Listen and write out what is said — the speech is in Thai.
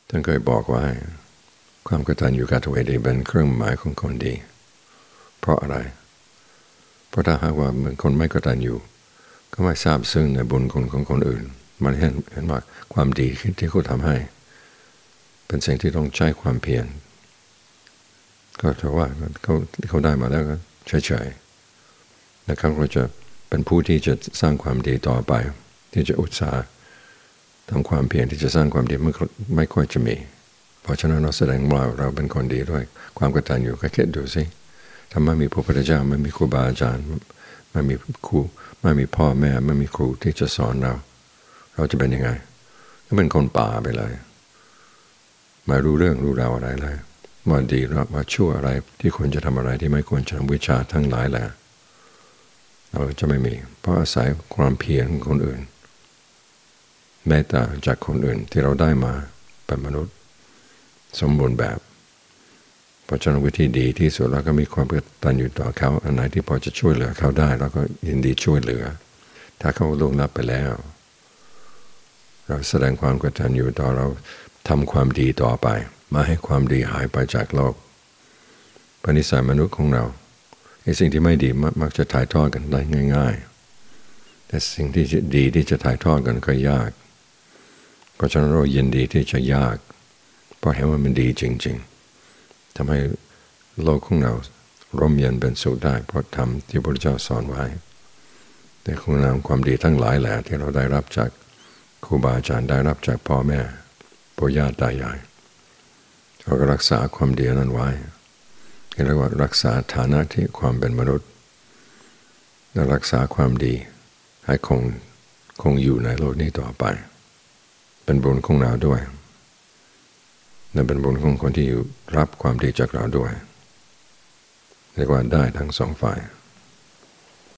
ท่านเคยบอกว่าความกตัญญูกตเวทีเป็นเครื่องหมายของคนดีเพราะอะไรเพราะถ้าหากว่าคนไม่กตัญญูก็ไม่ทราบซึ้งในบุญคุณของคนอื่นมันเห็นว่าความดีที่เขาทำให้เป็นสิ่งที่ต้องใช้ความเพียรก็ถือว่าเขาได้มาแล้วก็เฉยๆและเขาก็จะเป็นผู้ที่จะสร้างความดีต่อไปที่จะอุตสาห์ทำความเพียรที่จะสร้างความดีไม่ค่อยจะมีเพราะฉะนั้นเราแสดงว่าเราเป็นคนดีด้วยความกตัญญูก็คิดดูสิถ้าไม่มีพระพุทธเจ้าไม่มีครูบาอาจารย์ไม่มีครูไม่มีพ่อแม่ไม่มีครูที่จะสอนเราจะเป็นยังไงก็เป็นคนป่าไปเลยไม่รู้เรื่องรู้ราวอะไรเลยว่าดีว่าชั่วอะไรที่ควรจะทำอะไรที่ไม่ควรจะทำวิชาทั้งหลายแหละเราจะไม่มีเพราะอาศัยความเพียรของคนอื่นแม้แต่จากคนอื่นที่เราได้มาเป็นมนุษย์สมบูรณ์แบบเพราะฉะนั้นวิธีดีที่สุดเราก็มีความกตัญญูต่อเขาอันไหนที่พอจะช่วยเหลือเขาได้เราก็ยินดีช่วยเหลือถ้าเขาล่วงลับไปแล้วเราแสดงความกตัญญูต่อเราทำความดีต่อไปมาให้ความดีหายไปจากโลกปณิสัยมนุษย์ของเราไอ้สิ่งที่ไม่ดีมักจะถ่ายทอดกันได้ง่ายๆแต่สิ่งที่ดีที่จะถ่ายทอดกันก็ยากเพราะฉะนั้นเรายินดีที่จะยากเพราะเห็นว่ามันดีจริงๆทำให้โลกของเราร่มเย็นเป็นสุขได้เพราะธรรมที่พระพุทธเจ้าสอนไว้แต่คุณงามความดีทั้งหลายแหละที่เราได้รับจากครูบาอาจารย์ได้รับจากพ่อแม่ปู่ย่าตายายเราก็รักษาความดีนั้นไว้เรียกว่ารักษาฐานะที่ความเป็นมนุษย์และรักษาความดีให้คงอยู่ในโลกนี้ต่อไปเป็นบุญของเราด้วยและเป็นบุญของคนที่รับความดีจากเราด้วยเรียกว่าได้ทั้งสองฝ่าย